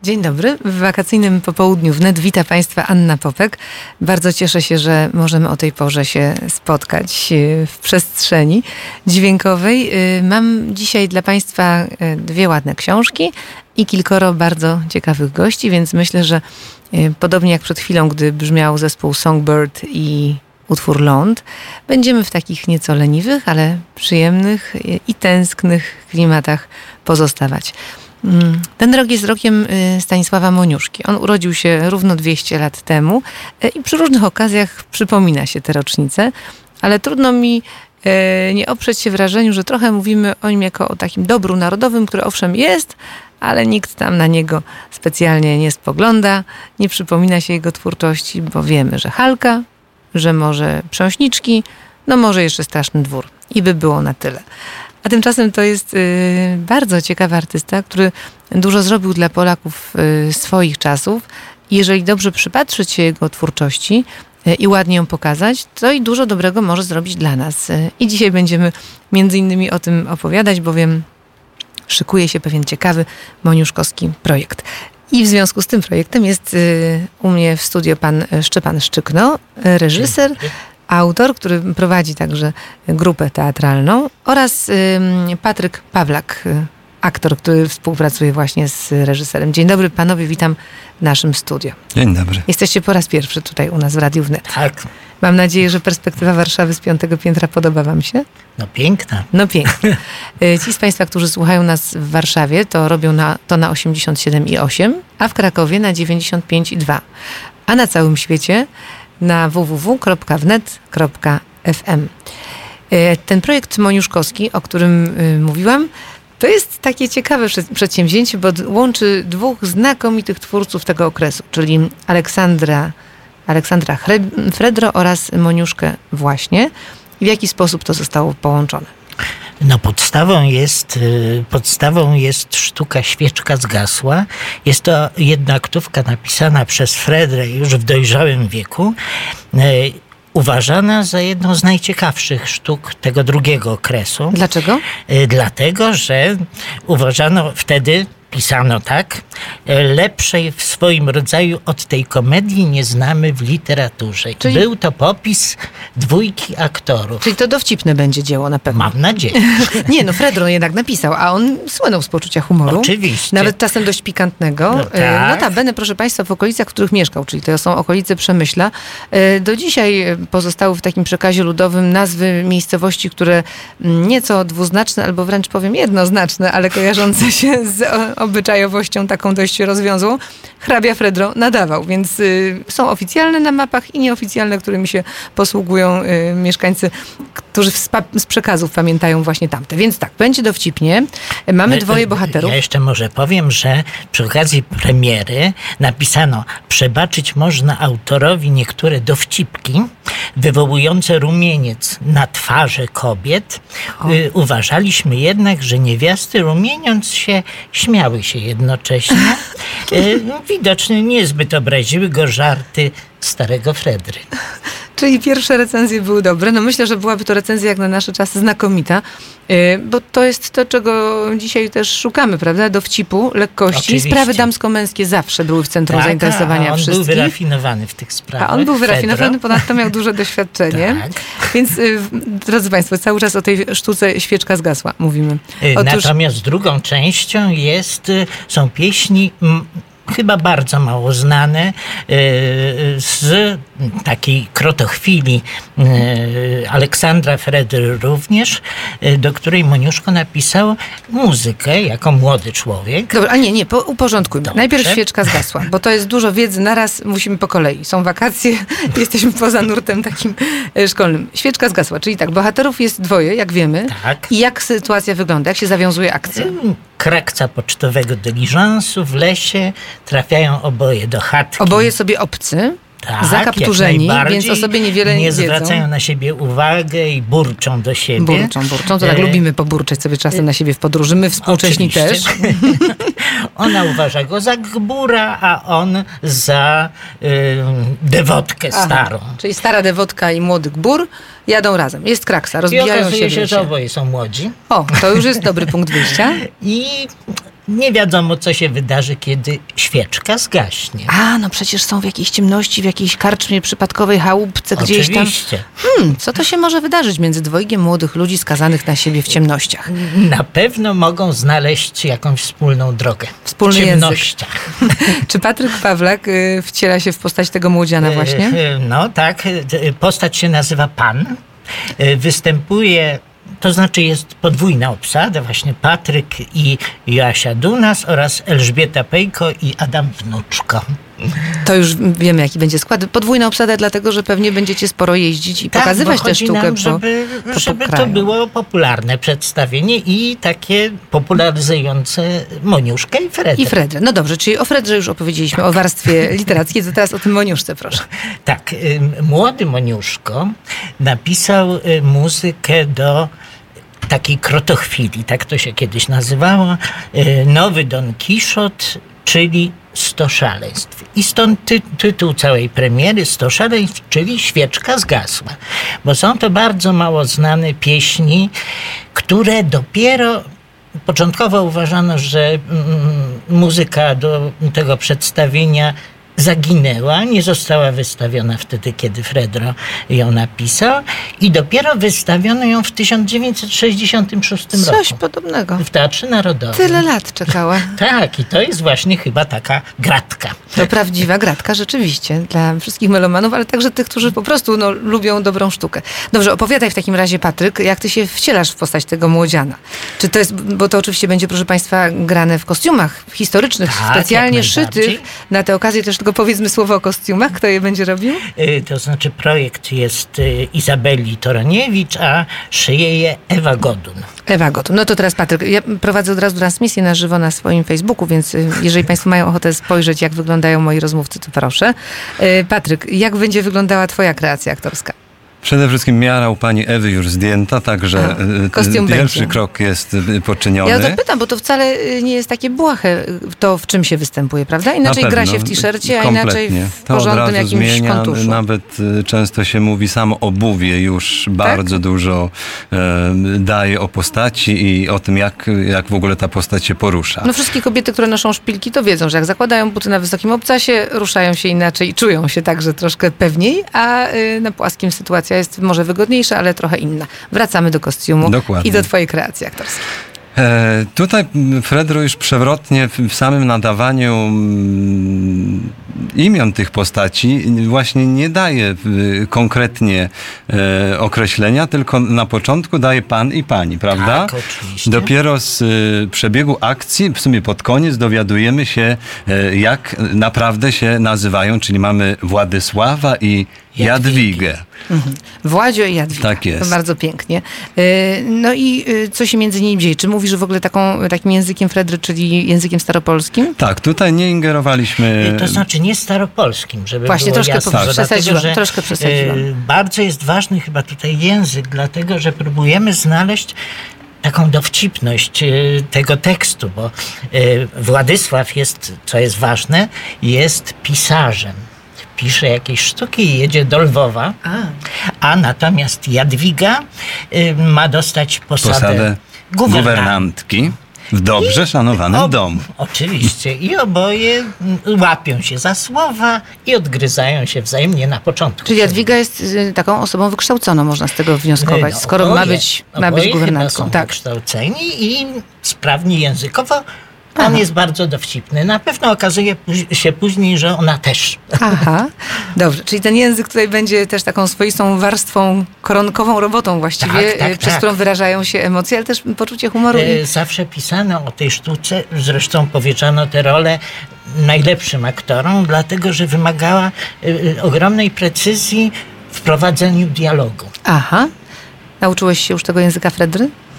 Dzień dobry. W wakacyjnym popołudniu wnet wita Państwa Anna Popek. Bardzo cieszę się, że możemy o tej porze się spotkać w przestrzeni dźwiękowej. Mam dzisiaj dla Państwa dwie ładne książki i kilkoro bardzo ciekawych gości, więc myślę, że podobnie jak przed chwilą, gdy brzmiał zespół Songbird i utwór Ląd, będziemy w takich nieco leniwych, ale przyjemnych i tęsknych klimatach pozostawać. Ten rok jest rokiem Stanisława Moniuszki. On urodził się równo 200 lat temu i przy różnych okazjach przypomina się te rocznice, ale trudno mi nie oprzeć się wrażeniu, że trochę mówimy o nim jako o takim dobru narodowym, który owszem jest, ale nikt tam na niego specjalnie nie spogląda, nie przypomina się jego twórczości, bo wiemy, że Halka, że może Prząśniczki, no może jeszcze Straszny Dwór i by było na tyle. A tymczasem to jest bardzo ciekawy artysta, który dużo zrobił dla Polaków swoich czasów. I jeżeli dobrze przypatrzyć się jego twórczości i ładnie ją pokazać, to i dużo dobrego może zrobić dla nas. I dzisiaj będziemy między innymi o tym opowiadać, bowiem szykuje się pewien ciekawy moniuszkowski projekt. I w związku z tym projektem jest u mnie w studio pan Szczepan Szczykno, reżyser, autor, który prowadzi także grupę teatralną, oraz Patryk Pawlak, aktor, który współpracuje właśnie z reżyserem. Dzień dobry panowie, witam w naszym studio. Dzień dobry. Jesteście po raz pierwszy tutaj u nas w Radiu Wnet. Tak. Mam nadzieję, że perspektywa Warszawy z 5. piętra podoba wam się? No piękna. No pięknie. Ci z Państwa, którzy słuchają nas w Warszawie, to robią to na 87,8, a w Krakowie na 95,2. A na całym świecie na www.wnet.fm. Ten projekt moniuszkowski, o którym mówiłam, to jest takie ciekawe przedsięwzięcie, bo łączy dwóch znakomitych twórców tego okresu, czyli Aleksandra Fredro oraz Moniuszkę właśnie. W jaki sposób to zostało połączone? No podstawą jest sztuka Świeczka zgasła. Jest to jednoaktówka napisana przez Fredrę już w dojrzałym wieku. Uważana za jedną z najciekawszych sztuk tego drugiego okresu. Dlaczego? Dlatego, że uważano wtedy, pisano tak, lepszej w swoim rodzaju od tej komedii nie znamy w literaturze. Czyli... Był to popis dwójki aktorów. Czyli to dowcipne będzie dzieło na pewno. Mam nadzieję. Nie, no Fredro jednak napisał, a on słynął z poczucia humoru. Oczywiście. Nawet czasem dość pikantnego. No tak. Notabene, proszę Państwa, w okolicach, w których mieszkał, czyli to są okolice Przemyśla, do dzisiaj pozostały w takim przekazie ludowym nazwy miejscowości, które nieco dwuznaczne, albo wręcz powiem jednoznaczne, ale kojarzące się z obyczajowością taką dość rozwiązłą, hrabia Fredro nadawał, więc są oficjalne na mapach i nieoficjalne, którymi się posługują mieszkańcy, którzy z przekazów pamiętają właśnie tamte. Więc tak, będzie dowcipnie. Mamy dwoje bohaterów. Ja jeszcze może powiem, że przy okazji premiery napisano: przebaczyć można autorowi niektóre dowcipki wywołujące rumieniec na twarze kobiet. Uważaliśmy jednak, że niewiasty rumieniąc się śmiały się jednocześnie. Widocznie niezbyt obraziły go żarty starego Fredry. Czyli pierwsze recenzje były dobre. No myślę, że byłaby to recenzja jak na nasze czasy znakomita, bo to jest to, czego dzisiaj też szukamy, prawda? Dowcipu, lekkości. Oczywiście. Sprawy damsko-męskie zawsze były w centrum zainteresowania on wszystkich. był wyrafinowany w tych sprawach. A on był wyrafinowany, Fredro. ponadto miał duże doświadczenie. Tak. Więc, drodzy Państwo, cały czas o tej sztuce Świeczka zgasła mówimy. Natomiast drugą częścią są pieśni chyba bardzo mało znane, z takiej krotochwili Aleksandra Fredry również, do której Moniuszko napisał muzykę jako młody człowiek. Dobra, a nie, uporządkujmy. Dobrze. Najpierw Świeczka zgasła, bo to jest dużo wiedzy naraz, musimy po kolei. Są wakacje, jesteśmy poza nurtem takim szkolnym. Świeczka zgasła, czyli tak, bohaterów jest dwoje, jak wiemy. Tak. I jak sytuacja wygląda, jak się zawiązuje akcja? Krakca pocztowego dyliżansu w lesie, trafiają oboje do chatki. Oboje sobie obcy. Tak, zakapturzeni, więc o sobie niewiele nie wiedzą. zwracają na siebie uwagę i burczą do siebie. Burczą. To tak lubimy poburczeć sobie czasem na siebie w podróży. My współcześni też. Ona uważa go za gbura, a on za dewotkę starą. Czyli stara dewotka i młody gbur Jadą razem. Jest kraksa, I rozbijają okazuje się, się, że oboje są młodzi. O, to już jest dobry punkt wyjścia. I nie wiadomo, co się wydarzy, kiedy świeczka zgaśnie. A, no przecież są w jakiejś ciemności, w jakiejś karczmie przypadkowej chałupce gdzieś tam. Oczywiście. Co to się może wydarzyć między dwojgiem młodych ludzi skazanych na siebie w ciemnościach? Na pewno mogą znaleźć jakąś wspólną drogę. Wspólny w język. ciemnościach. Czy Patryk Pawlak wciela się w postać tego młodziana właśnie? No tak, postać się nazywa Pan. Występuje, to znaczy jest podwójna obsada, właśnie Patryk i Joasia Dunas oraz Elżbieta Pejko i Adam Wnuczko. To już wiemy, jaki będzie skład. Podwójna obsada, dlatego że pewnie będziecie sporo jeździć i pokazywać tę sztukę nam, żeby to było popularne przedstawienie i takie popularyzujące Moniuszkę i Fredrę. I Fredrę. No dobrze, czyli o Fredrze już opowiedzieliśmy, tak. O warstwie literackiej, to teraz o tym Moniuszce, proszę. Tak, młody Moniuszko napisał muzykę do takiej krotochwili, tak to się kiedyś nazywało, Nowy Don Kiszot, czyli 100 szaleństw. I stąd tytuł całej premiery 100 szaleństw, czyli Świeczka zgasła. Bo są to bardzo mało znane pieśni, które dopiero początkowo uważano, że muzyka do tego przedstawienia zaginęła, nie została wystawiona wtedy, kiedy Fredro ją napisał i dopiero wystawiono ją w 1966 roku. Coś podobnego. W Teatrze Narodowym. Tyle lat czekała. Tak, i to jest właśnie chyba taka gratka. To prawdziwa gratka, rzeczywiście, dla wszystkich melomanów, ale także tych, którzy po prostu lubią dobrą sztukę. Dobrze, opowiadaj w takim razie, Patryk, jak ty się wcielasz w postać tego młodziana. Czy to jest, bo to oczywiście będzie, proszę państwa, grane w kostiumach historycznych, tak, specjalnie szytych na tę okazję, też tylko powiedzmy słowo o kostiumach. Kto je będzie robił? To znaczy projekt jest Izabeli Toraniewicz, a szyje je Ewa Godun. Ewa Godun. No to teraz Patryk, ja prowadzę od razu transmisję na żywo na swoim Facebooku, więc jeżeli państwo mają ochotę spojrzeć, jak wyglądają moi rozmówcy, to proszę. Patryk, jak będzie wyglądała twoja kreacja aktorska? Przede wszystkim miara u pani Ewy już zdjęta, także pierwszy krok jest poczyniony. Ja o to pytam, bo to wcale nie jest takie błahe, to w czym się występuje, prawda? Inaczej gra się w t-shircie, a inaczej w porządnym jakimś zmienia, kontuszu. Nawet często się mówi samo obuwie już bardzo dużo daje o postaci i o tym, jak w ogóle ta postać się porusza. No wszystkie kobiety, które noszą szpilki, to wiedzą, że jak zakładają buty na wysokim obcasie, ruszają się inaczej i czują się także troszkę pewniej, a na płaskim sytuacja jest może wygodniejsza, ale trochę inna. Wracamy do kostiumu. Dokładnie. I do twojej kreacji aktorskiej. Tutaj Fredro już przewrotnie w samym nadawaniu imion tych postaci właśnie nie daje konkretnie określenia, tylko na początku daje pan i pani, prawda? Tak, oczywiście. Dopiero z przebiegu akcji, w sumie pod koniec, dowiadujemy się, jak naprawdę się nazywają, czyli mamy Władysława i Jadwigę. Władzio i Jadwiga. Tak jest. To bardzo pięknie. No i co się między nimi dzieje? Czy mówisz w ogóle takim językiem Fredry, czyli językiem staropolskim? Tak, tutaj nie ingerowaliśmy. To znaczy nie staropolskim, żeby właśnie było troszkę jasne. przesadziłam, troszkę przesadziłam. Bardzo jest ważny chyba tutaj język, dlatego że próbujemy znaleźć taką dowcipność tego tekstu, bo Władysław jest, co jest ważne, jest pisarzem. Pisze jakieś sztuki i jedzie do Lwowa, a natomiast Jadwiga ma dostać posadę guwernantki w dobrze szanowanym domu. Oczywiście. I oboje łapią się za słowa i odgryzają się wzajemnie na początku. Czyli Jadwiga jest taką osobą wykształconą, można z tego wnioskować, skoro ma być guwernantką. Są tak. wykształceni i sprawni językowo. On jest bardzo dowcipny. Na pewno okazuje się później, że ona też. Aha, dobrze. Czyli ten język tutaj będzie też taką swoistą warstwą, koronkową robotą właściwie, przez którą wyrażają się emocje, ale też poczucie humoru. Zawsze pisano o tej sztuce, zresztą powierzano tę rolę najlepszym aktorom, dlatego że wymagała ogromnej precyzji w prowadzeniu dialogu. Aha. Nauczyłeś się już tego języka Fredry?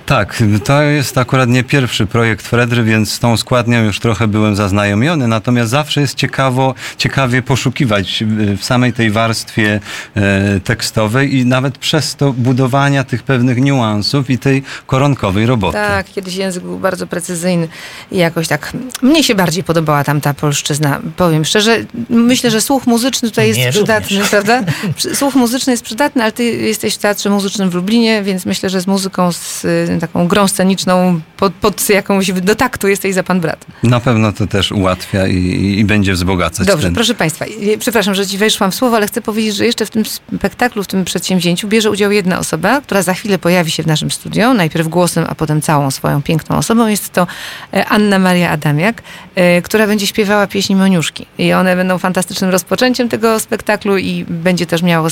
Tak, to jest akurat nie pierwszy projekt Fredry, więc z tą składnią już trochę byłem zaznajomiony, natomiast zawsze jest ciekawie poszukiwać w samej tej warstwie tekstowej i nawet przez to budowania tych pewnych niuansów i tej koronkowej roboty. Tak, kiedyś język był bardzo precyzyjny i jakoś tak mnie się bardziej podobała tamta polszczyzna. Powiem szczerze, myślę, że słuch muzyczny tutaj jest przydatny, również. Prawda? Słuch muzyczny jest przydatny, ale ty jesteś w Teatrze Muzycznym w Lublinie, więc myślę, że z muzyką, z taką grą sceniczną pod jakąś, do taktu jesteś za pan brat. Na pewno to też ułatwia i będzie wzbogacać. Dobrze, proszę państwa, przepraszam, że ci weszłam w słowo, ale chcę powiedzieć, że jeszcze w tym spektaklu, w tym przedsięwzięciu bierze udział jedna osoba, która za chwilę pojawi się w naszym studio, najpierw głosem, a potem całą swoją piękną osobą. Jest to Anna Maria Adamiak, która będzie śpiewała pieśni Moniuszki. I one będą fantastycznym rozpoczęciem tego spektaklu i będzie też miało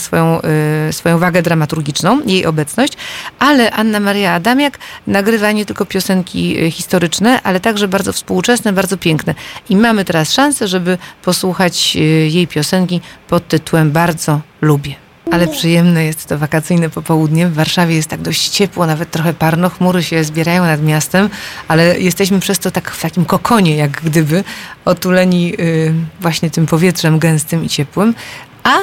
swoją wagę dramaturgiczną, jej obecność. Ale Anna Maria Adamiak nagrywa nie tylko piosenki historyczne, ale także bardzo współczesne, bardzo piękne. I mamy teraz szansę, żeby posłuchać jej piosenki pod tytułem Bardzo lubię. Ale przyjemne jest to wakacyjne popołudnie. W Warszawie jest tak dość ciepło, nawet trochę parno. Chmury się zbierają nad miastem, ale jesteśmy przez to tak w takim kokonie, jak gdyby, otuleni właśnie tym powietrzem gęstym i ciepłym. A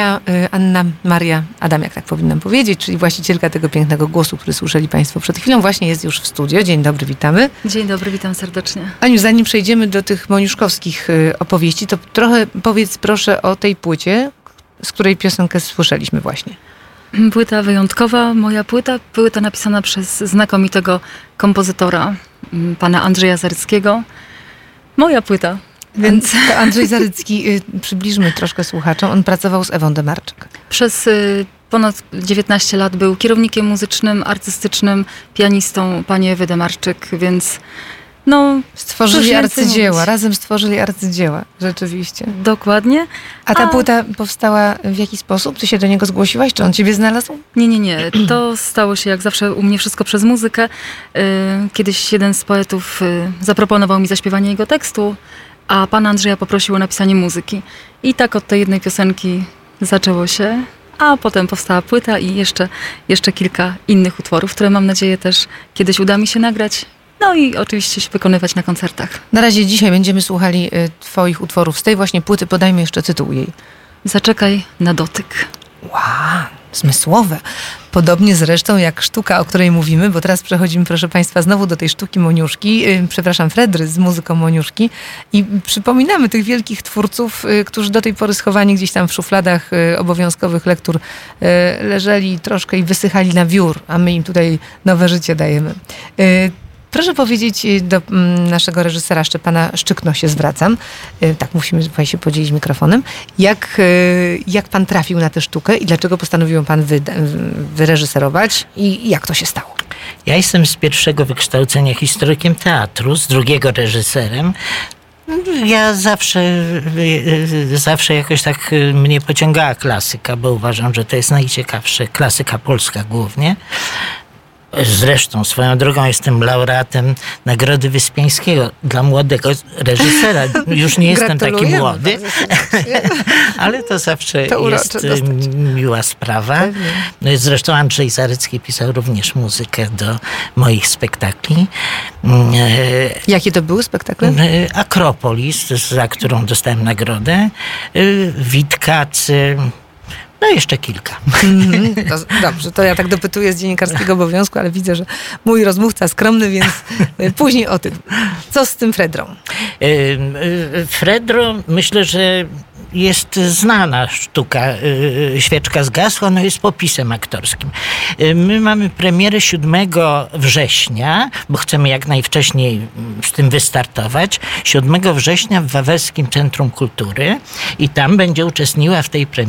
Anna Maria Adamiak, tak powinnam powiedzieć, czyli właścicielka tego pięknego głosu, który słyszeli państwo przed chwilą, właśnie jest już w studio. Dzień dobry, witamy. Dzień dobry, witam serdecznie. Aniu, zanim przejdziemy do tych moniuszkowskich opowieści, to trochę powiedz proszę o tej płycie, z której piosenkę słyszeliśmy właśnie. Płyta wyjątkowa, moja płyta napisana przez znakomitego kompozytora, pana Andrzeja Zaryckiego. Moja płyta. Więc to Andrzej Zarycki, przybliżmy troszkę słuchaczom, on pracował z Ewą Demarczyk. Przez ponad 19 lat był kierownikiem muzycznym, artystycznym, pianistą pani Ewy Demarczyk, więc stworzyli arcydzieła, razem stworzyli arcydzieła, rzeczywiście. Dokładnie. A ta płyta powstała w jaki sposób? Ty się do niego zgłosiłaś? Czy on ciebie znalazł? Nie. To stało się jak zawsze u mnie wszystko przez muzykę. Kiedyś jeden z poetów zaproponował mi zaśpiewanie jego tekstu, a pana Andrzeja poprosił o napisanie muzyki. I tak od tej jednej piosenki zaczęło się, a potem powstała płyta i jeszcze kilka innych utworów, które mam nadzieję też kiedyś uda mi się nagrać. No i oczywiście się wykonywać na koncertach. Na razie dzisiaj będziemy słuchali twoich utworów z tej właśnie płyty. Podajmy jeszcze tytuł jej. Zaczekaj na dotyk. Wow, zmysłowe. Podobnie zresztą jak sztuka, o której mówimy, bo teraz przechodzimy, proszę państwa, znowu do tej sztuki Moniuszki. Fredry z muzyką Moniuszki. I przypominamy tych wielkich twórców, którzy do tej pory schowani gdzieś tam w szufladach obowiązkowych lektur leżeli troszkę i wysychali na wiór, a my im tutaj nowe życie dajemy. Proszę powiedzieć do naszego reżysera Szczepana Szczykno się zwracam. Tak, musimy się podzielić mikrofonem. Jak pan trafił na tę sztukę i dlaczego postanowił pan wyreżyserować i jak to się stało? Ja jestem z pierwszego wykształcenia historykiem teatru, z drugiego reżyserem. Ja zawsze jakoś tak mnie pociągała klasyka, bo uważam, że to jest najciekawsze, klasyka polska głównie. Zresztą swoją drogą jestem laureatem Nagrody Wyspiańskiego dla młodego reżysera. Już nie jestem taki młody, ale to zawsze jest miła sprawa. Pewnie. Zresztą Andrzej Zarycki pisał również muzykę do moich spektakli. Jakie to były spektakle? Akropolis, za którą dostałem nagrodę. Witkacy. No jeszcze kilka. Dobrze, to ja tak dopytuję z dziennikarskiego obowiązku, ale widzę, że mój rozmówca skromny, więc później o tym. Co z tym Fredrą? Fredro, myślę, że jest znana sztuka Świeczka zgasła, no jest popisem aktorskim. My mamy premierę 7 września, bo chcemy jak najwcześniej z tym wystartować. 7 września w Wawelskim Centrum Kultury i tam będzie uczestniczyła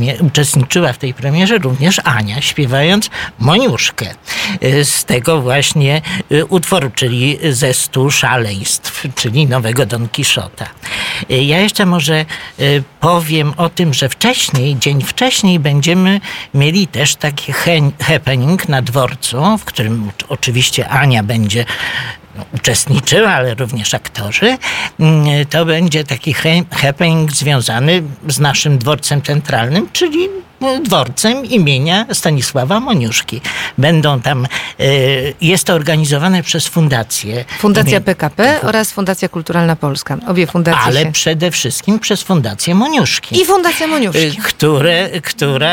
w tej premierze również Ania, śpiewając Moniuszkę z tego właśnie utworu, czyli ze 100 szaleństw, czyli nowego Don Kiszota. Ja jeszcze może powiem o tym, że dzień wcześniej będziemy mieli też taki happening na dworcu, w którym oczywiście Ania będzie uczestniczyła, ale również aktorzy. To będzie taki happening związany z naszym dworcem centralnym, czyli dworcem imienia Stanisława Moniuszki. Będą tam, jest to organizowane przez fundację. Fundacja PKP oraz Fundacja Kulturalna Polska. Obie fundacje ale przede wszystkim przez Fundację Moniuszki. I Fundacja Moniuszki. Która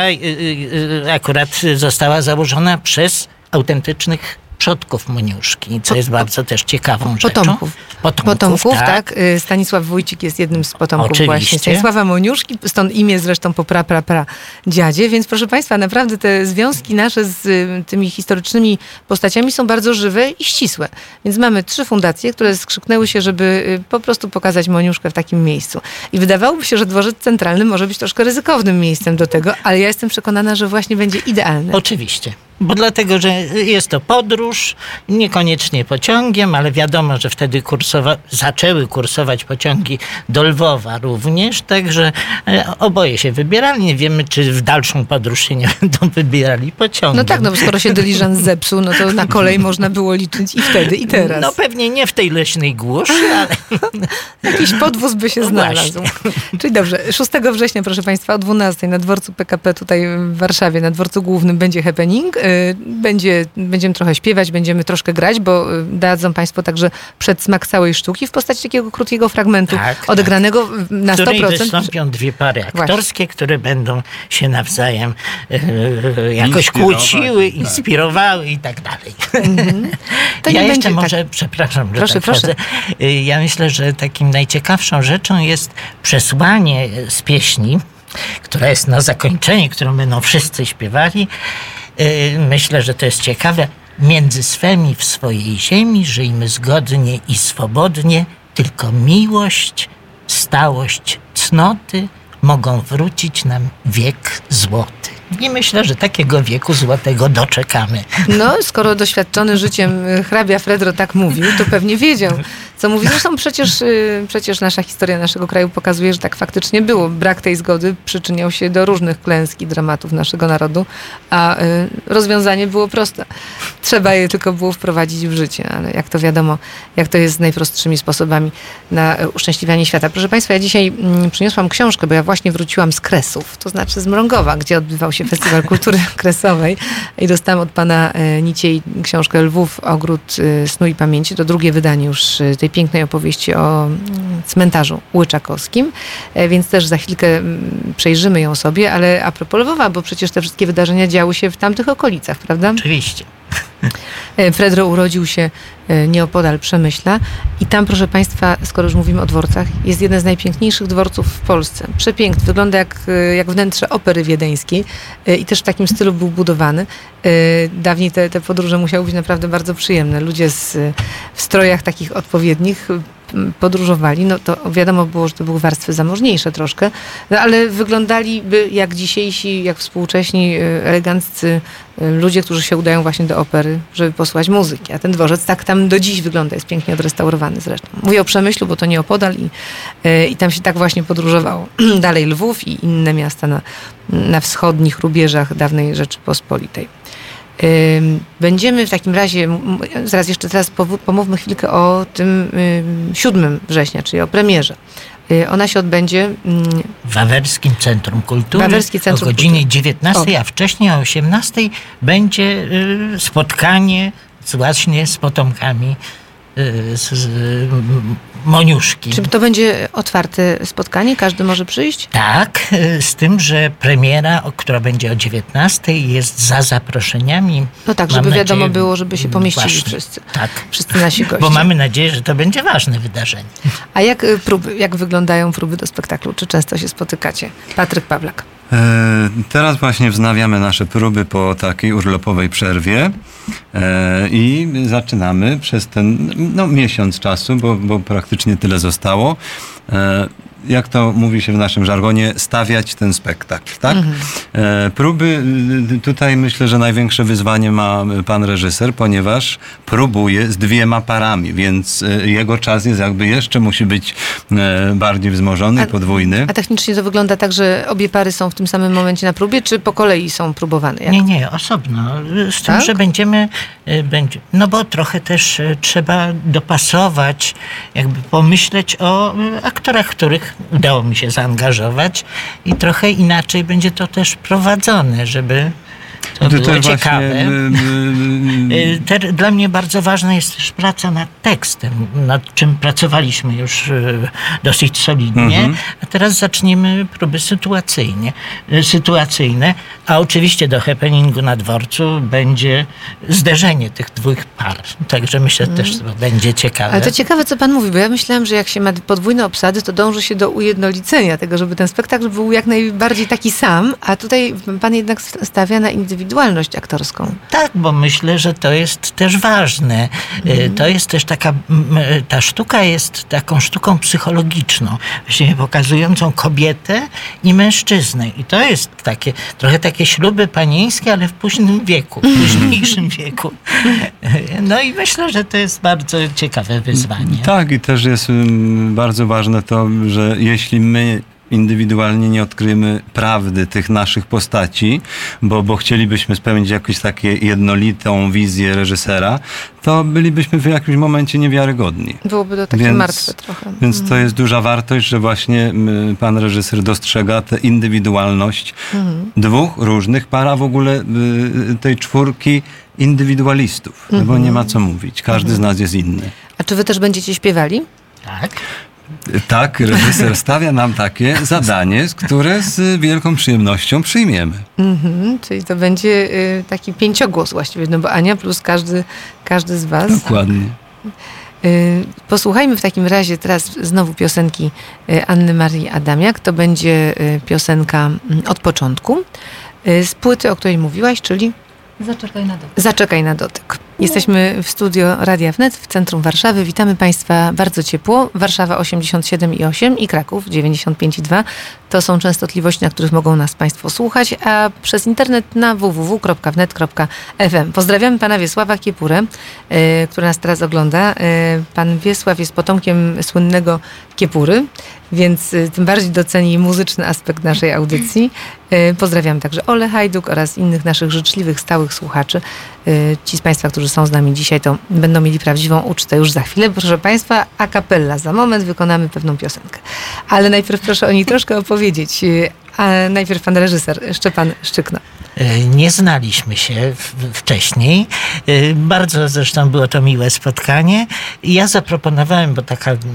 akurat została założona przez autentycznych przodków Moniuszki, co jest bardzo też ciekawą rzeczą. Potomków, tak. Stanisław Wójcik jest jednym z potomków Oczywiście. właśnie Stanisława Moniuszki, stąd imię zresztą po dziadzie, więc proszę Państwa, naprawdę te związki nasze z tymi historycznymi postaciami są bardzo żywe i ścisłe. Więc mamy 3 fundacje, które skrzyknęły się, żeby po prostu pokazać Moniuszkę w takim miejscu. I wydawałoby się, że dworzec centralny może być troszkę ryzykownym miejscem do tego, ale ja jestem przekonana, że właśnie będzie idealny. Oczywiście. Bo dlatego, że jest to podróż, niekoniecznie pociągiem, ale wiadomo, że wtedy zaczęły kursować pociągi do Lwowa również, także oboje się wybierali. Nie wiemy, czy w dalszą podróż się nie będą wybierali pociągiem. No tak, no bo skoro się dyliżans zepsuł, no to na kolej można było liczyć i wtedy, i teraz. No pewnie nie w tej leśnej głuszy, ale... Jakiś podwóz by się znalazł. Czyli dobrze, 6 września, proszę Państwa, o 12 na dworcu PKP tutaj w Warszawie, na dworcu głównym będzie happening. Będziemy trochę śpiewać, będziemy troszkę grać, bo dadzą Państwo także przedsmak całej sztuki w postaci takiego krótkiego fragmentu odegranego na 100%. W której wystąpią 2 pary aktorskie, które będą się nawzajem jakoś kłóciły, inspirowały i tak dalej. To ja nie jeszcze będzie może, tak... przepraszam, że proszę, tak proszę. wchodzę. Ja myślę, że takim najciekawszą rzeczą jest przesłanie z pieśni, która jest na zakończenie, którą będą wszyscy śpiewali. Myślę, że to jest ciekawe. Między swemi w swojej ziemi żyjmy zgodnie i swobodnie, tylko miłość, stałość, cnoty mogą wrócić nam wiek złoty. I myślę, że takiego wieku złotego doczekamy. No, skoro doświadczony życiem hrabia Fredro tak mówił, to pewnie wiedział, co mówi. Zresztą przecież nasza historia naszego kraju pokazuje, że tak faktycznie było. Brak tej zgody przyczyniał się do różnych klęsk i dramatów naszego narodu, a rozwiązanie było proste. Trzeba je tylko było wprowadzić w życie, ale jak to wiadomo, jak to jest z najprostszymi sposobami na uszczęśliwianie świata. Proszę Państwa, ja dzisiaj przyniosłam książkę, bo ja właśnie wróciłam z Kresów, to znaczy z Mrągowa, gdzie odbywał się Festiwal Kultury Kresowej i dostałam od pana Niciej książkę Lwów, Ogród Snu i Pamięci. To drugie wydanie już tej pięknej opowieści o cmentarzu łyczakowskim, więc też za chwilkę przejrzymy ją sobie, ale a propos Lwowa, bo przecież te wszystkie wydarzenia działy się w tamtych okolicach, prawda? Oczywiście. Fredro urodził się nieopodal Przemyśla i tam, proszę Państwa, skoro już mówimy o dworcach, jest jeden z najpiękniejszych dworców w Polsce. Przepiękny, wygląda jak wnętrze opery wiedeńskiej i też w takim stylu był budowany. Dawniej te podróże musiały być naprawdę bardzo przyjemne. Ludzie w strojach takich odpowiednich podróżowali, no to wiadomo było, że to były warstwy zamożniejsze troszkę, no ale wyglądaliby jak dzisiejsi, jak współcześni, eleganccy ludzie, którzy się udają właśnie do opery, żeby posłuchać muzyki. A ten dworzec tak tam do dziś wygląda, jest pięknie odrestaurowany zresztą. Mówię o Przemyślu, bo to nieopodal i tam się tak właśnie podróżowało. Dalej Lwów i inne miasta na wschodnich rubieżach dawnej Rzeczypospolitej. Będziemy w takim razie, teraz pomówmy chwilkę o tym 7 września, czyli o premierze. Ona się odbędzie w Wawerskim Centrum Kultury o godzinie 19, a wcześniej o 18 będzie spotkanie właśnie z potomkami z Moniuszki. Czy to będzie otwarte spotkanie? Każdy może przyjść? Tak, z tym, że premiera, która będzie o 19, jest za zaproszeniami. No tak, żeby wiadomo było, żeby się pomieścili wszyscy. Tak. Wszyscy nasi goście. Bo mamy nadzieję, że to będzie ważne wydarzenie. A jak wyglądają próby do spektaklu? Czy często się spotykacie? Patryk Pawlak. Teraz właśnie wznawiamy nasze próby po takiej urlopowej przerwie i zaczynamy przez ten miesiąc czasu, bo praktycznie tyle zostało. jak to mówi się w naszym żargonie, stawiać ten spektakl, tak? Próby, tutaj myślę, że największe wyzwanie ma pan reżyser, ponieważ próbuje z 2 parami, więc jego czas jest jakby jeszcze musi być bardziej wzmożony i podwójny. A technicznie to wygląda tak, że obie pary są w tym samym momencie na próbie, czy po kolei są próbowane? Nie, osobno. Z tym, Tak? że no bo trochę też trzeba dopasować, jakby pomyśleć o aktorach, których udało mi się zaangażować i trochę inaczej będzie to też prowadzone, żeby to było ciekawe. Dla mnie bardzo ważna jest też praca nad tekstem, nad czym pracowaliśmy już dosyć solidnie, a teraz zaczniemy próby sytuacyjne, a oczywiście do happeningu na dworcu będzie zderzenie tych 2 par. Także myślę, że też to będzie ciekawe. Ale to ciekawe, co pan mówi, bo ja myślałam, że jak się ma podwójne obsady, to dąży się do ujednolicenia tego, żeby ten spektakl był jak najbardziej taki sam, a tutaj pan jednak stawia na indywidualność aktorską. Tak, bo myślę, że to jest też ważne. To jest też ta sztuka jest taką sztuką psychologiczną, właśnie pokazującą kobietę i mężczyznę. I to jest trochę takie śluby panieńskie, ale w późniejszym wieku. No i myślę, że to jest bardzo ciekawe wyzwanie. Tak, i też jest bardzo ważne to, że jeśli my indywidualnie nie odkryjemy prawdy tych naszych postaci, bo chcielibyśmy spełnić jakąś taką jednolitą wizję reżysera, to bylibyśmy w jakimś momencie niewiarygodni. Byłoby to takie martwe trochę. Więc to jest duża wartość, że właśnie pan reżyser dostrzega tę indywidualność 2 różnych par, a w ogóle tej 4 indywidualistów. No bo nie ma co mówić. Każdy z nas jest inny. A czy wy też będziecie śpiewali? Tak. Tak, reżyser stawia nam takie zadanie, które z wielką przyjemnością przyjmiemy. Czyli to będzie taki 5-głos właściwie, no bo Ania plus każdy z was. Dokładnie. Posłuchajmy w takim razie teraz znowu piosenki Anny Marii Adamiak. To będzie piosenka Od początku z płyty, o której mówiłaś, czyli Zaczekaj na dotyk. Jesteśmy w studio Radia Wnet w centrum Warszawy. Witamy Państwa bardzo ciepło. Warszawa 87,8 i Kraków 95,2. To są częstotliwości, na których mogą nas Państwo słuchać, a przez internet na www.wnet.fm. Pozdrawiamy Pana Wiesława Kiepurę, który nas teraz ogląda. Pan Wiesław jest potomkiem słynnego Kiepury, więc tym bardziej doceni muzyczny aspekt naszej audycji. Pozdrawiam także Olę Hajduk oraz innych naszych życzliwych, stałych słuchaczy. Ci z Państwa, którzy są z nami dzisiaj, to będą mieli prawdziwą ucztę już za chwilę. Proszę Państwa, a cappella. Za moment wykonamy pewną piosenkę. Ale najpierw proszę o niej troszkę opowiedzieć. A najpierw pan reżyser Szczepan Szczykna. Nie znaliśmy się wcześniej. Bardzo zresztą było to miłe spotkanie. Ja zaproponowałem, bo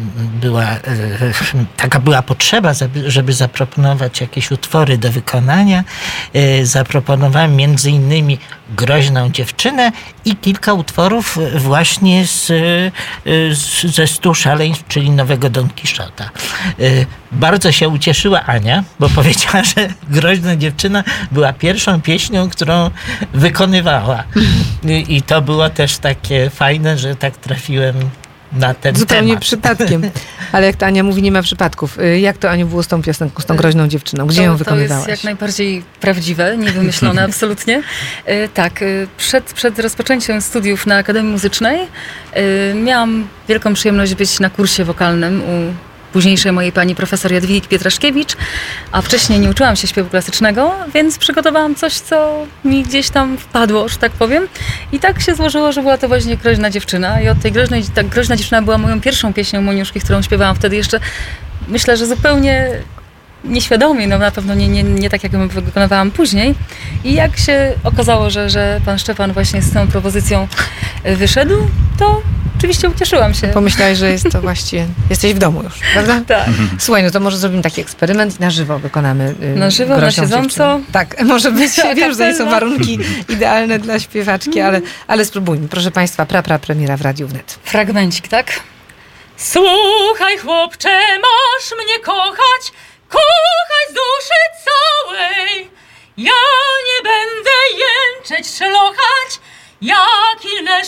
taka była potrzeba, żeby zaproponować jakieś utwory do wykonania. Zaproponowałem między innymi Groźną dziewczynę i kilka utworów właśnie ze 100 szaleństw, czyli nowego Don Kiszota. Bardzo się ucieszyła Ania, bo powiedziała, że Groźna dziewczyna była pierwszą pieśnią, którą wykonywała. I to było też takie fajne, że tak trafiłem na ten zupełnie temat. Przypadkiem. Ale jak to Ania mówi, nie ma przypadków. Jak to, Aniu, było z tą piosenką, z tą Groźną dziewczyną? Gdzie ją wykonywałaś? To jest jak najbardziej prawdziwe, niewymyślone absolutnie. Tak, przed rozpoczęciem studiów na Akademii Muzycznej miałam wielką przyjemność być na kursie wokalnym u późniejszej mojej pani profesor Jadwigi Pietraszkiewicz, a wcześniej nie uczyłam się śpiewu klasycznego, więc przygotowałam coś, co mi gdzieś tam wpadło, że tak powiem. I tak się złożyło, że była to właśnie Groźna dziewczyna. I od tej Groźna dziewczyna była moją pierwszą pieśnią Moniuszki, którą śpiewałam wtedy jeszcze, myślę, że zupełnie nieświadomie, no na pewno nie tak, jak ją wykonywałam później. I jak się okazało, że pan Szczepan właśnie z tą propozycją wyszedł, to oczywiście ucieszyłam się. Pomyślałeś, że jest to właściwie... Jesteś w domu już, prawda? Tak. Słuchaj, no to może zrobimy taki eksperyment i na żywo wykonamy na żywo, na siedząco? Dziewczynę. Tak, może być. Wiem, że to nie są warunki idealne dla śpiewaczki, ale spróbujmy. Proszę Państwa, premiera w Radiu Wnet. Fragmencik, tak? Słuchaj, chłopcze, masz mnie kochać z duszy całej. Ja nie będę jęczeć, szlochać, jak inne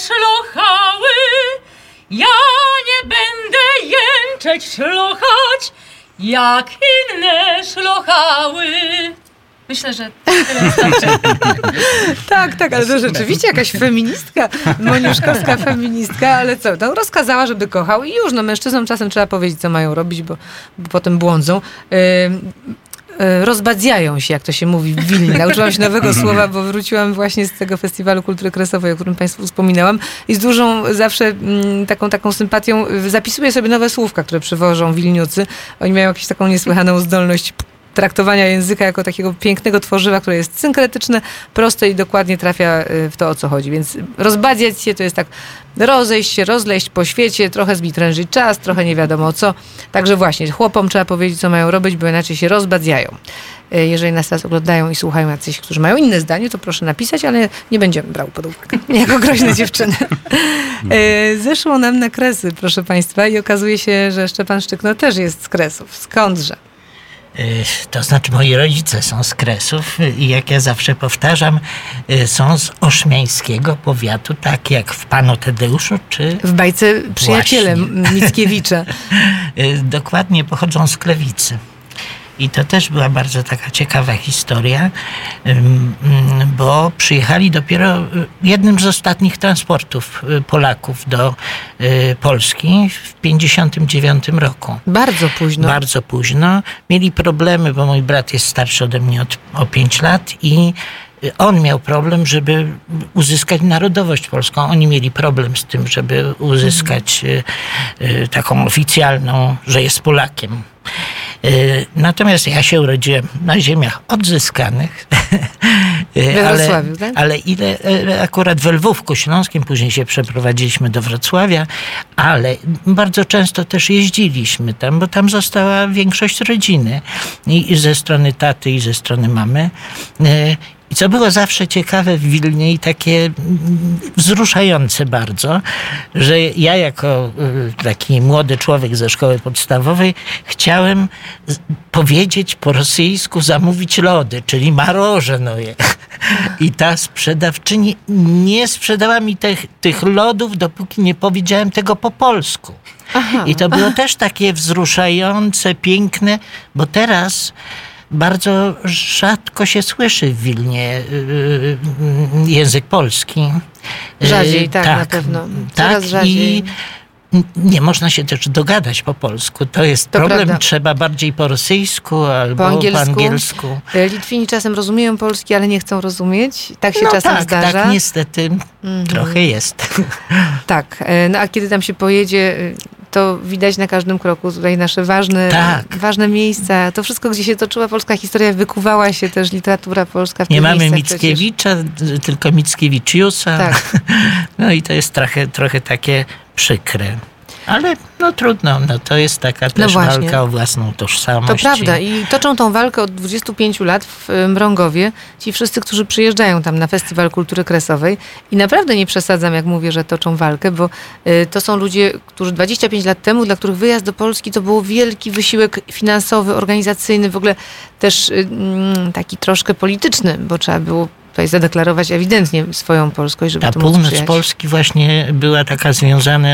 szlochały. Ja nie będę jęczeć, szlochać, jak inne szlochały. Myślę, że tyle wystarczy. Tak, ale to rzeczywiście jakaś feministka, moniuszkowska feministka, ale co, no rozkazała, żeby kochał i już, no mężczyznom czasem trzeba powiedzieć, co mają robić, bo potem błądzą. Rozbadziają się, jak to się mówi w Wilnie. Nauczyłam się nowego słowa, bo wróciłam właśnie z tego Festiwalu Kultury Kresowej, o którym Państwu wspominałam i z dużą zawsze taką sympatią zapisuję sobie nowe słówka, które przywożą Wilniucy. Oni mają jakąś taką niesłychaną zdolność traktowania języka jako takiego pięknego tworzywa, które jest synkretyczne, proste i dokładnie trafia w to, o co chodzi. Więc rozbadziać się to jest tak rozejść się, rozleść po świecie, trochę zbitrężyć czas, trochę nie wiadomo co. Także właśnie chłopom trzeba powiedzieć, co mają robić, bo inaczej się rozbadziają. Jeżeli nas teraz oglądają i słuchają jacyś, którzy mają inne zdanie, to proszę napisać, ale nie będziemy brał pod uwagę jako groźne dziewczyny. Zeszło nam na Kresy, proszę Państwa, i okazuje się, że Szczepan Szczykno też jest z Kresów. Skądże? To znaczy moi rodzice są z Kresów i jak ja zawsze powtarzam, są z oszmiańskiego powiatu, tak jak w Panu Tadeuszu, czy... W bajce Przyjaciele Mickiewicza. Dokładnie, pochodzą z Klewicy. I to też była bardzo taka ciekawa historia, bo przyjechali dopiero jednym z ostatnich transportów Polaków do Polski w 1959 roku. Bardzo późno. Bardzo późno. Mieli problemy, bo mój brat jest starszy ode mnie o 5 lat i on miał problem, żeby uzyskać narodowość polską. Oni mieli problem z tym, żeby uzyskać taką oficjalną, że jest Polakiem. Natomiast ja się urodziłem na ziemiach odzyskanych. We Wrocławiu, tak? Ale akurat w Lwówku Śląskim, później się przeprowadziliśmy do Wrocławia, ale bardzo często też jeździliśmy tam, bo tam została większość rodziny. I ze strony taty, i ze strony mamy. I co było zawsze ciekawe w Wilnie i takie wzruszające bardzo, że ja jako taki młody człowiek ze szkoły podstawowej chciałem powiedzieć po rosyjsku zamówić lody, czyli marożenoje. I ta sprzedawczyni nie sprzedała mi tych lodów, dopóki nie powiedziałem tego po polsku. Aha. I to było też takie wzruszające, piękne, bo teraz bardzo rzadko się słyszy w Wilnie język polski. Rzadziej, tak, na pewno. Coraz rzadziej. I nie można się też dogadać po polsku. To jest problem. Prawda. Trzeba bardziej po rosyjsku albo po angielsku. Litwini czasem rozumieją polski, ale nie chcą rozumieć. Tak się czasem zdarza. Tak, niestety trochę jest. Tak. No a kiedy tam się pojedzie, to widać na każdym kroku tutaj nasze ważne miejsca. To wszystko, gdzie się toczyła polska historia, wykuwała się też literatura polska w tych miejscach. Nie mamy Mickiewicza, tylko Mickiewicziusa. Tak. No i to jest trochę takie przykre. Ale no trudno, to jest taka też walka o własną tożsamość. To prawda i toczą tą walkę od 25 lat w Mrągowie ci wszyscy, którzy przyjeżdżają tam na Festiwal Kultury Kresowej i naprawdę nie przesadzam, jak mówię, że toczą walkę, bo to są ludzie, którzy 25 lat temu, dla których wyjazd do Polski to był wielki wysiłek finansowy, organizacyjny, w ogóle też taki troszkę polityczny, bo trzeba było tutaj zadeklarować ewidentnie swoją polskość, żeby tu móc północ przyjechać. Polski właśnie była taka związana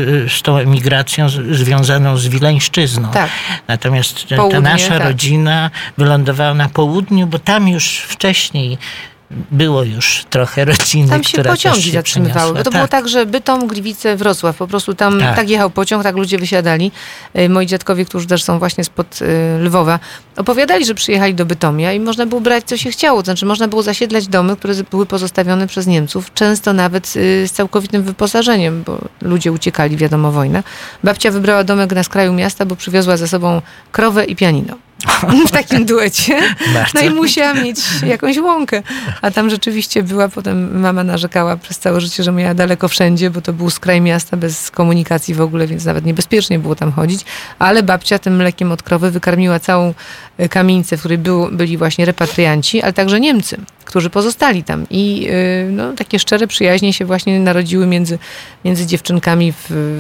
z tą emigracją związaną z Wileńszczyzną. Tak. Natomiast ta nasza rodzina wylądowała na południu, bo tam już wcześniej było już trochę rodziny, tam się która pociągi się zatrzymywały. Bo to było tak, że Bytom, Gliwice, Wrocław. Po prostu tam tak jechał pociąg, tak ludzie wysiadali. Moi dziadkowie, którzy też są właśnie spod Lwowa, opowiadali, że przyjechali do Bytomia i można było brać, co się chciało. To znaczy, można było zasiedlać domy, które były pozostawione przez Niemców, często nawet z całkowitym wyposażeniem, bo ludzie uciekali, wiadomo, wojna. Babcia wybrała domek na skraju miasta, bo przywiozła ze sobą krowę i pianino. W takim duecie. No i musiała mieć jakąś łąkę. A tam rzeczywiście była, potem mama narzekała przez całe życie, że miała daleko wszędzie, bo to był skraj miasta bez komunikacji w ogóle, więc nawet niebezpiecznie było tam chodzić. Ale babcia tym mlekiem od krowy wykarmiła całą kamienicę, w której byli właśnie repatrianci, ale także Niemcy, którzy pozostali tam. I takie szczere przyjaźnie się właśnie narodziły między dziewczynkami,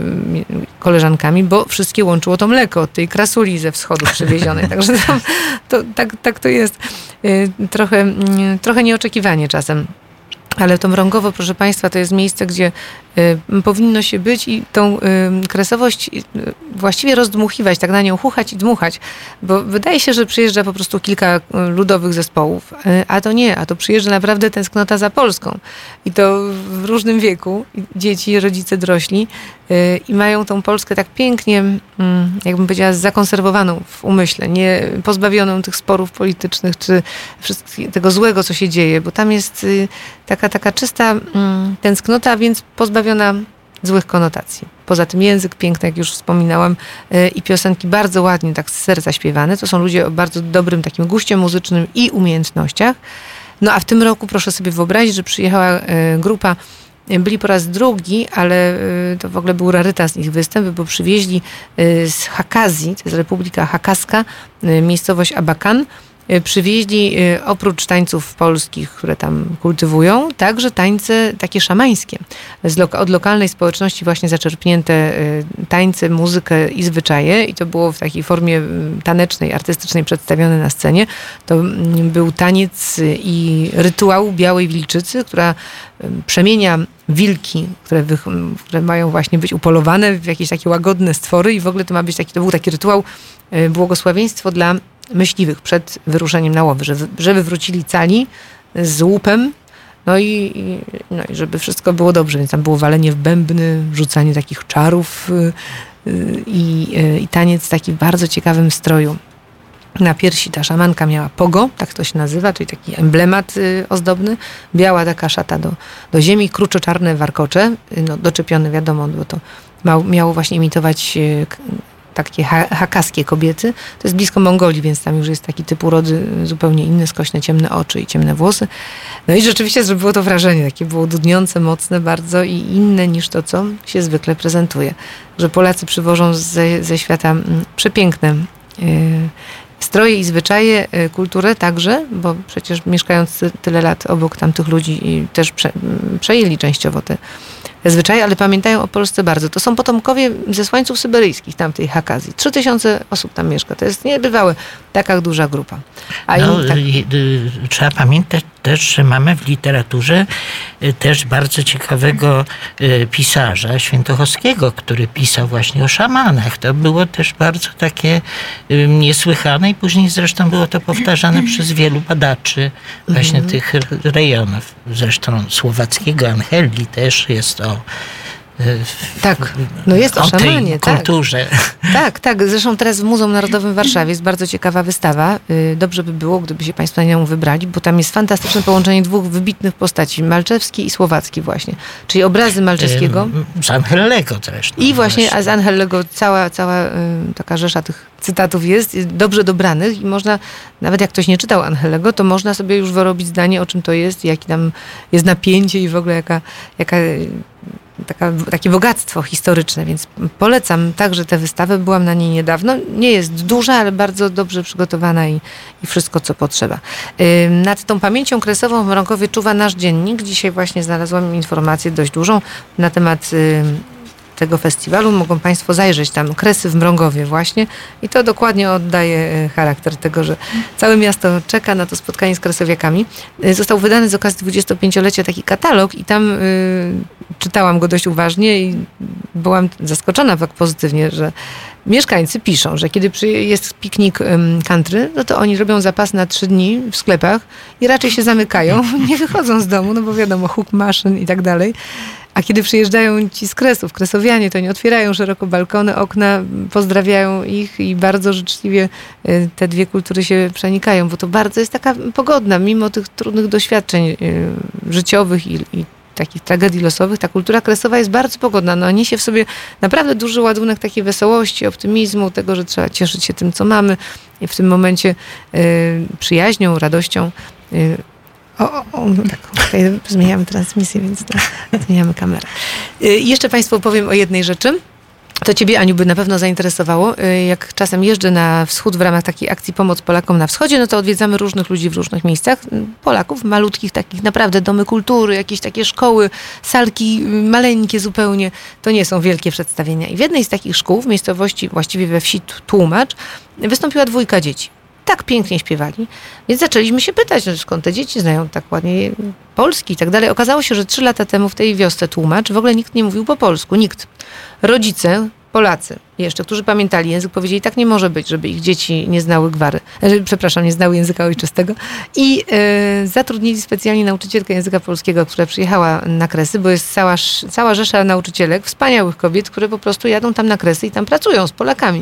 koleżankami, bo wszystkie łączyło to mleko od tej krasuli ze wschodu przywiezionej. Także tak to jest trochę nieoczekiwanie czasem. Ale to Mrągowo, proszę Państwa, to jest miejsce, gdzie powinno się być i tą kresowość właściwie rozdmuchiwać, tak na nią chuchać i dmuchać, bo wydaje się, że przyjeżdża po prostu kilka ludowych zespołów, a to nie, a to przyjeżdża naprawdę tęsknota za Polską i to w różnym wieku, dzieci, rodzice, dorośli i mają tą Polskę tak pięknie, jakbym powiedziała, zakonserwowaną w umyśle, nie pozbawioną tych sporów politycznych, czy tego złego, co się dzieje, bo tam jest taka czysta tęsknota, więc pozbawiona złych konotacji. Poza tym język piękny, jak już wspominałam, i piosenki bardzo ładnie, tak z serca śpiewane. To są ludzie o bardzo dobrym takim guście muzycznym i umiejętnościach. No a w tym roku proszę sobie wyobrazić, że przyjechała grupa, byli po raz drugi, ale to w ogóle był rarytas ich występ, bo przywieźli z Hakazji, to jest Republika Hakaska, miejscowość Abakan, przywieźli oprócz tańców polskich, które tam kultywują, także tańce takie szamańskie. Od lokalnej społeczności właśnie zaczerpnięte tańce, muzykę i zwyczaje i to było w takiej formie tanecznej, artystycznej przedstawione na scenie. To był taniec i rytuał Białej Wilczycy, która przemienia wilki, które mają właśnie być upolowane w jakieś takie łagodne stwory i w ogóle to był taki rytuał, błogosławieństwo dla myśliwych przed wyruszeniem na łowy, żeby wrócili cali z łupem, no i żeby wszystko było dobrze, więc tam było walenie w bębny, rzucanie takich czarów i taniec taki w bardzo ciekawym stroju. Na piersi ta szamanka miała pogo, tak to się nazywa, czyli taki emblemat ozdobny, biała taka szata do ziemi, kruczo-czarne warkocze, doczepione wiadomo, bo to miało właśnie imitować takie hakaskie kobiety. To jest blisko Mongolii, więc tam już jest taki typ urody zupełnie inny, skośne, ciemne oczy i ciemne włosy. No i rzeczywiście zrobiło to wrażenie, takie było dudniące, mocne bardzo i inne niż to, co się zwykle prezentuje. Że Polacy przywożą ze świata przepiękne stroje i zwyczaje, kulturę także, bo przecież mieszkając tyle lat obok tamtych ludzi też przejęli częściowo te zwyczaje, ale pamiętają o Polsce bardzo. To są potomkowie zesłańców syberyjskich tamtej Hakazji. 3000 osób tam mieszka. To jest niebywałe, taka duża grupa. Trzeba pamiętać też, że mamy w literaturze też bardzo ciekawego pisarza Świętochowskiego, który pisał właśnie o szamanach. To było też bardzo takie niesłychane i później zresztą było to powtarzane przez wielu badaczy właśnie tych rejonów. Zresztą słowackiego Angeli też jest tak, no jest o szamanie, tej kulturze. Tak. Zresztą teraz w Muzeum Narodowym w Warszawie jest bardzo ciekawa wystawa. Dobrze by było, gdyby się Państwo na nią wybrali, bo tam jest fantastyczne połączenie dwóch wybitnych postaci, Malczewski i Słowacki właśnie. Czyli obrazy Malczewskiego. Z Angellego zresztą. I właśnie z Angellego cała taka rzesza tych cytatów jest, dobrze dobranych i można, nawet jak ktoś nie czytał Angellego, to można sobie już wyrobić zdanie, o czym to jest, jakie tam jest napięcie i w ogóle takie bogactwo historyczne, więc polecam także tę wystawę. Byłam na niej niedawno. Nie jest duża, ale bardzo dobrze przygotowana i wszystko, co potrzeba. Nad tą pamięcią kresową w Mrągowie czuwa nasz dziennik. Dzisiaj właśnie znalazłam informację dość dużą na temat tego festiwalu. Mogą Państwo zajrzeć tam, Kresy w Mrągowie właśnie i to dokładnie oddaje charakter tego, że całe miasto czeka na to spotkanie z kresowiakami. Został wydany z okazji 25-lecia taki katalog i tam czytałam go dość uważnie i byłam zaskoczona tak pozytywnie, że mieszkańcy piszą, że kiedy jest piknik country, no to oni robią zapas na 3 dni w sklepach i raczej się zamykają, nie wychodzą z domu, no bo wiadomo, huk maszyn i tak dalej. A kiedy przyjeżdżają ci z Kresów, kresowianie, to oni otwierają szeroko balkony, okna, pozdrawiają ich i bardzo życzliwie te dwie kultury się przenikają, bo to bardzo jest taka pogodna, mimo tych trudnych doświadczeń życiowych i takich tragedii losowych, ta kultura kresowa jest bardzo pogodna. No, niesie w sobie naprawdę duży ładunek takiej wesołości, optymizmu, tego, że trzeba cieszyć się tym, co mamy i w tym momencie przyjaźnią, radością. Tak, tutaj zmieniamy transmisję, więc zmieniamy kamerę. Jeszcze Państwu opowiem o jednej rzeczy. To Ciebie, Aniu, by na pewno zainteresowało. Jak czasem jeżdżę na wschód w ramach takiej akcji Pomoc Polakom na wschodzie, no to odwiedzamy różnych ludzi w różnych miejscach. Polaków, malutkich takich naprawdę domy kultury, jakieś takie szkoły, salki maleńkie zupełnie. To nie są wielkie przedstawienia. I w jednej z takich szkół w miejscowości, właściwie we wsi Tłumacz, wystąpiła 2 dzieci. tak pięknie śpiewali, więc zaczęliśmy się pytać, no, skąd te dzieci znają tak ładnie polski i tak dalej. Okazało się, że 3 lata temu w tej wiosce tłumacz w ogóle nikt nie mówił po polsku, nikt. Rodzice, Polacy jeszcze, którzy pamiętali język, powiedzieli, tak nie może być, żeby ich dzieci nie znały gwary, nie znały języka ojczystego i zatrudnili specjalnie nauczycielkę języka polskiego, która przyjechała na Kresy, bo jest cała rzesza nauczycielek, wspaniałych kobiet, które po prostu jadą tam na Kresy i tam pracują z Polakami.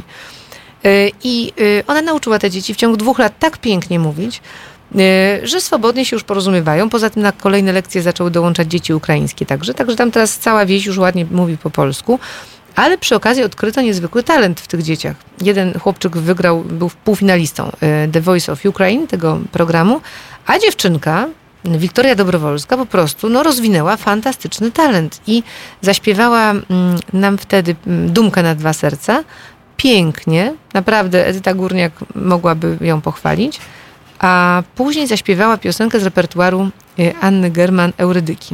I ona nauczyła te dzieci w ciągu 2 lat tak pięknie mówić, że swobodnie się już porozumiewają. Poza tym na kolejne lekcje zaczęły dołączać dzieci ukraińskie także tam teraz cała wieś już ładnie mówi po polsku. Ale przy okazji odkryto niezwykły talent w tych dzieciach. Jeden chłopczyk był półfinalistą The Voice of Ukraine, tego programu, a dziewczynka, Wiktoria Dobrowolska, po prostu rozwinęła fantastyczny talent i zaśpiewała nam wtedy Dumkę na 2 serca. Pięknie, naprawdę Edyta Górniak mogłaby ją pochwalić, a później zaśpiewała piosenkę z repertuaru Anny German Eurydyki.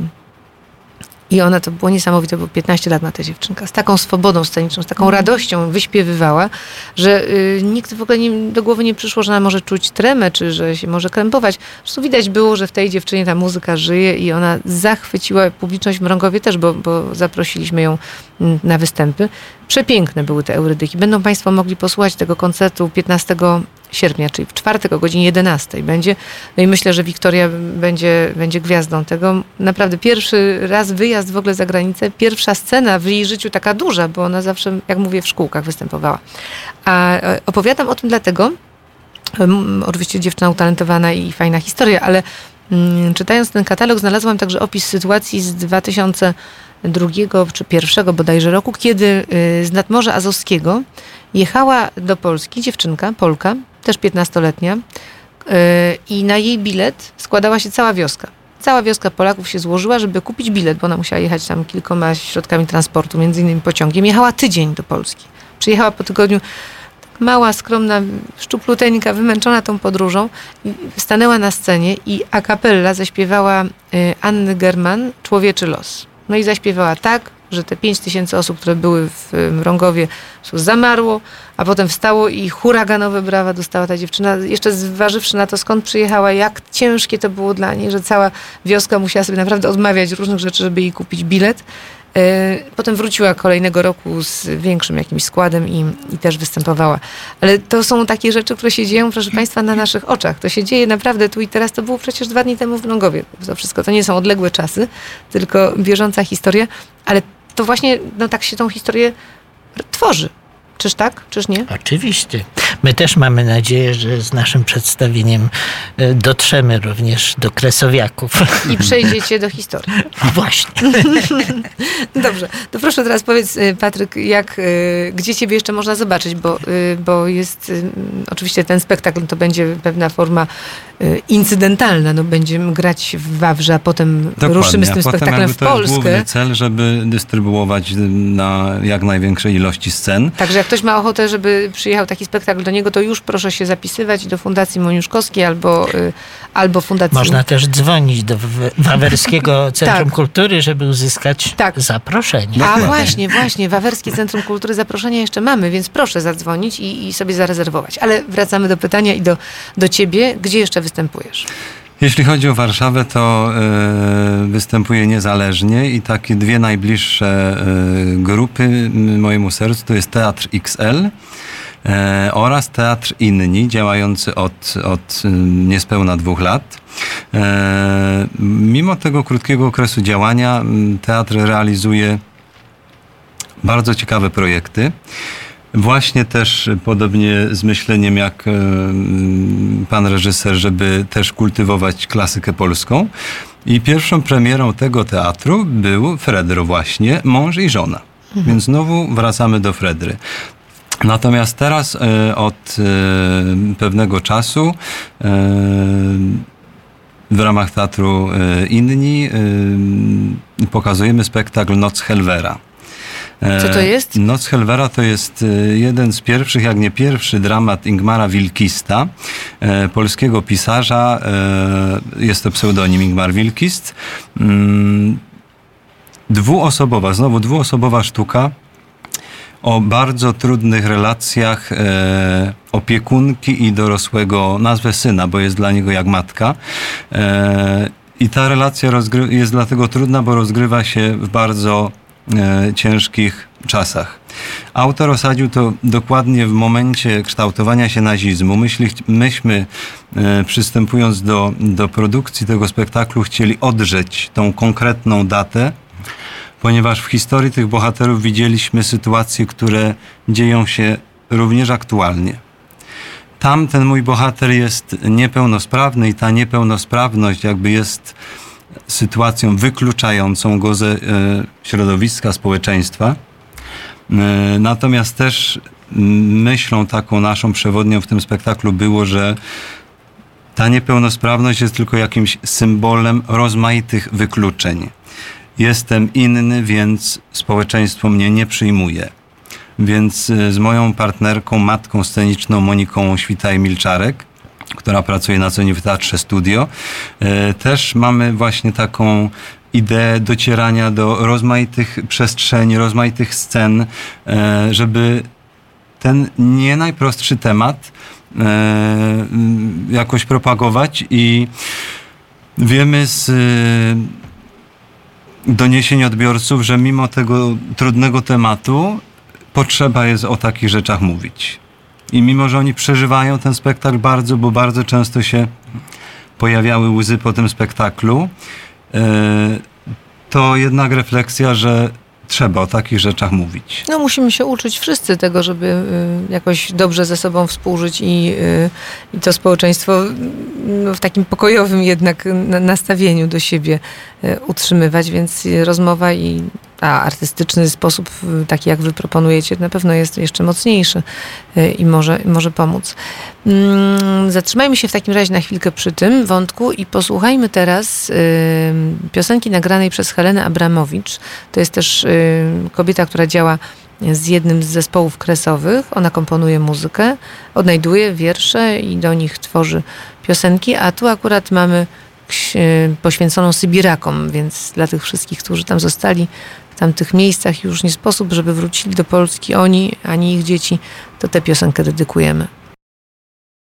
I ona, to było niesamowite, bo 15 lat ma ta dziewczynka. Z taką swobodą sceniczną, z taką radością wyśpiewywała, że nikt w ogóle do głowy nie przyszło, że ona może czuć tremę, czy że się może krępować. Zresztą widać było, że w tej dziewczynie ta muzyka żyje i ona zachwyciła publiczność w Mrągowie też, bo zaprosiliśmy ją na występy. Przepiękne były te Eurydyki. Będą Państwo mogli posłuchać tego koncertu 15 sierpnia, czyli w czwartek o godzinie 11 będzie. No i myślę, że Wiktoria będzie gwiazdą tego. Naprawdę pierwszy raz wyjazd w ogóle za granicę, pierwsza scena w jej życiu taka duża, bo ona zawsze, jak mówię, w szkółkach występowała. A opowiadam o tym dlatego, oczywiście dziewczyna utalentowana i fajna historia, ale czytając ten katalog znalazłam także opis sytuacji z 2002 czy 2001 bodajże roku, kiedy z nadmorza azowskiego jechała do Polski dziewczynka, Polka, też 15-letnia, i na jej bilet składała się cała wioska. Cała wioska Polaków się złożyła, żeby kupić bilet, bo ona musiała jechać tam kilkoma środkami transportu, między innymi pociągiem. Jechała tydzień do Polski. Przyjechała po tygodniu mała, skromna, szczupluteńka, wymęczona tą podróżą. Stanęła na scenie i a cappella zaśpiewała Anny German Człowieczy los. No i zaśpiewała tak, że te 5000 osób, które były w Mrągowie, zamarło, a potem wstało i huraganowe brawa dostała ta dziewczyna, jeszcze zważywszy na to, skąd przyjechała, jak ciężkie to było dla niej, że cała wioska musiała sobie naprawdę odmawiać różnych rzeczy, żeby jej kupić bilet. Potem wróciła kolejnego roku z większym jakimś składem i też występowała. Ale to są takie rzeczy, które się dzieją, proszę Państwa, na naszych oczach. To się dzieje naprawdę tu i teraz. To było przecież 2 dni temu w Mrągowie. To wszystko to nie są odległe czasy, tylko bieżąca historia, ale to właśnie tak się tą historię tworzy. Czyż tak? Czyż nie? Oczywiście. My też mamy nadzieję, że z naszym przedstawieniem dotrzemy również do kresowiaków. I przejdziecie do historii. Właśnie. Dobrze. To proszę teraz powiedz, Patryk, gdzie Ciebie jeszcze można zobaczyć, bo jest oczywiście ten spektakl, to będzie pewna forma incydentalna. No, będziemy grać w Wawrze, a potem ruszymy z tym spektaklem w Polskę. To jest główny cel, żeby dystrybuować na jak największej ilości scen. Także jak ktoś ma ochotę, żeby przyjechał taki spektakl do niego, to już proszę się zapisywać do Fundacji Moniuszkowskiej albo Fundacji... Można też dzwonić do Wawerskiego Centrum Kultury, żeby uzyskać zaproszenie. A właśnie, Wawerskie Centrum Kultury zaproszenia jeszcze mamy, więc proszę zadzwonić i sobie zarezerwować. Ale wracamy do pytania i do Ciebie. Gdzie jeszcze występujesz? Jeśli chodzi o Warszawę, to występuję niezależnie i takie 2 najbliższe grupy mojemu sercu to jest Teatr XL oraz Teatr Inni, działający od niespełna 2 lat. Mimo tego krótkiego okresu działania teatr realizuje bardzo ciekawe projekty. Właśnie też podobnie z myśleniem jak pan reżyser, żeby też kultywować klasykę polską. I pierwszą premierą tego teatru był Fredry właśnie, Mąż i żona. Więc znowu wracamy do Fredry. Natomiast teraz od pewnego czasu w ramach Teatru Inni pokazujemy spektakl Noc Helwera. Co to jest? Noc Helwera to jest jeden z pierwszych, jak nie pierwszy dramat Ingmara Wilkista, polskiego pisarza. Jest to pseudonim Ingmar Wilkist. Dwuosobowa sztuka o bardzo trudnych relacjach opiekunki i dorosłego, nazwę syna, bo jest dla niego jak matka. I ta relacja jest dlatego trudna, bo rozgrywa się w bardzo ciężkich czasach. Autor osadził to dokładnie w momencie kształtowania się nazizmu. Myśmy, przystępując do produkcji tego spektaklu, chcieli odrzeć tą konkretną datę, ponieważ w historii tych bohaterów widzieliśmy sytuacje, które dzieją się również aktualnie. Tam ten mój bohater jest niepełnosprawny i ta niepełnosprawność jakby jest sytuacją wykluczającą go ze środowiska, społeczeństwa. Natomiast też myślą taką naszą przewodnią w tym spektaklu było, że ta niepełnosprawność jest tylko jakimś symbolem rozmaitych wykluczeń. Jestem inny, więc społeczeństwo mnie nie przyjmuje. Więc z moją partnerką, matką sceniczną Moniką Świtaj-Milczarek, która pracuje na co dzień w Teatrze Studio, też mamy właśnie taką ideę docierania do rozmaitych przestrzeni, rozmaitych scen, żeby ten nie najprostszy temat jakoś propagować i wiemy z doniesień odbiorców, że mimo tego trudnego tematu potrzeba jest o takich rzeczach mówić. I mimo, że oni przeżywają ten spektakl bardzo, bo bardzo często się pojawiały łzy po tym spektaklu, to jednak refleksja, że trzeba o takich rzeczach mówić. No musimy się uczyć wszyscy tego, żeby jakoś dobrze ze sobą współżyć i to społeczeństwo w takim pokojowym jednak nastawieniu do siebie utrzymywać, więc rozmowa artystyczny sposób, taki jak wy proponujecie, na pewno jest jeszcze mocniejszy i może pomóc. Zatrzymajmy się w takim razie na chwilkę przy tym wątku i posłuchajmy teraz piosenki nagranej przez Helenę Abramowicz. To jest też kobieta, która działa z jednym z zespołów kresowych. Ona komponuje muzykę, odnajduje wiersze i do nich tworzy piosenki, a tu akurat mamy poświęconą Sybirakom, więc dla tych wszystkich, którzy tam zostali w tamtych miejscach już nie sposób, żeby wrócili do Polski oni, ani ich dzieci, to tę piosenkę dedykujemy.